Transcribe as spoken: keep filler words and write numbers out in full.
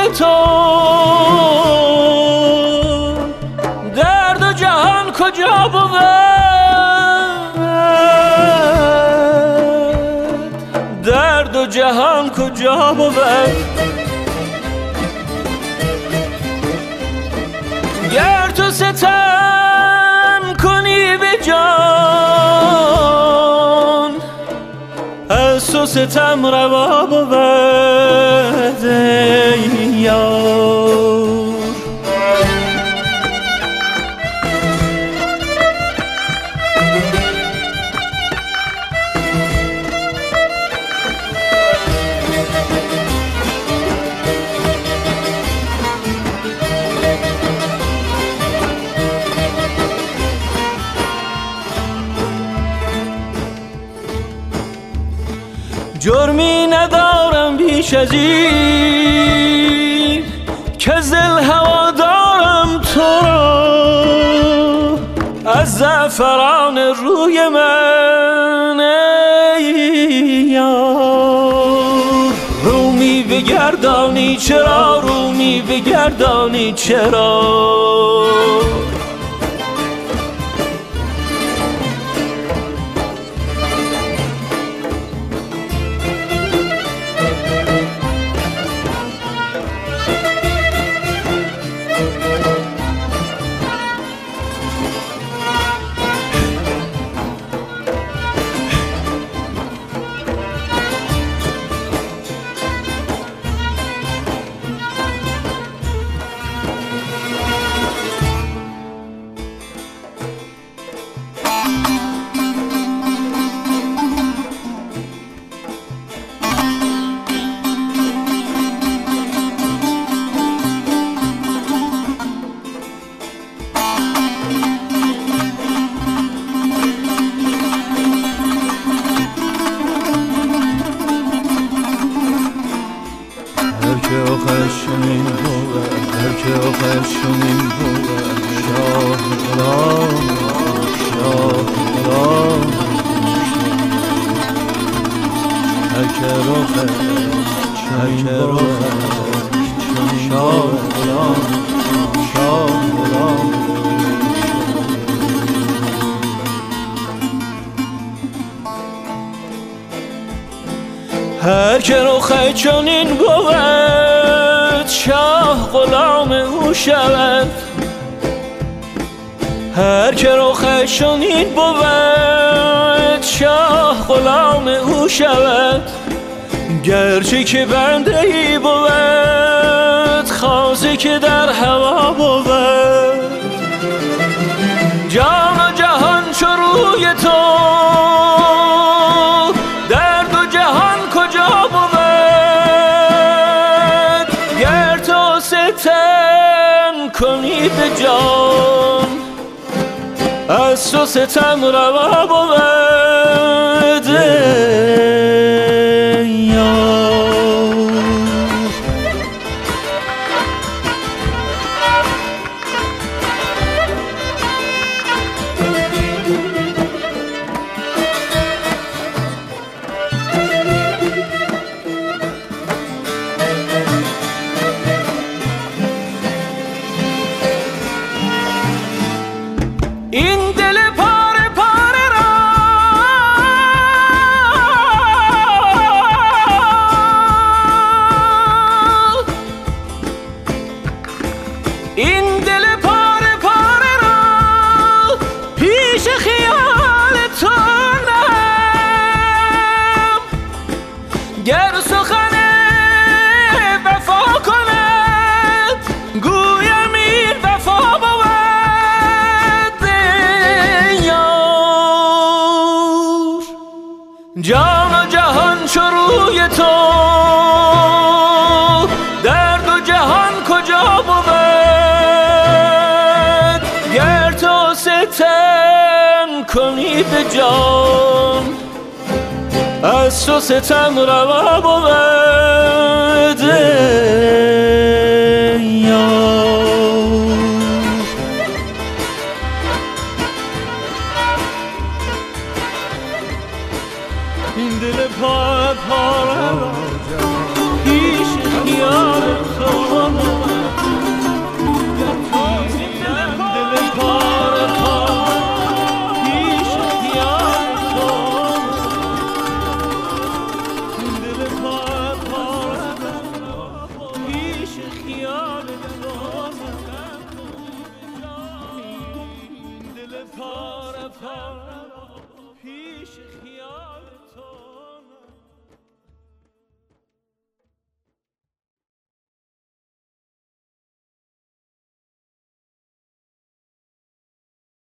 تو درد و جهان کجا بود؟ درد و جهان کجا بود؟ گر تو ستم کنی به جان از تو ستم روا بود ای یار. جرمی ندارم بیش از این که دل هوا دارم تو را از زعفران روی من ای یار. رومی بگردانی چرا، رومی بگردانی چرا، آخرشونین بود، هر که آخرشونین بود، شاه غلام شاه غلام هر که آخرشونین بود، شاه غلام شاه غلام. هر که رخ چنین بود شاه غلام او شود، هر که رخ چنین بود شاه غلام او شود. گرچه که بنده ای بود خاصی که در هوا بود، جان و جهان چو روی تو کنی به جان از تو ستم روا بود ای یار. این دل پاره پاره را این دل پاره پاره را پیش خیال تو نم، گر سخن وفا کند گویم این وفا بود جان و جهان چو روی تو درد و جهان کجا بود. گر تو ستم کنی به جان از تو ستم روا بود ای یار. این دل پاره پاره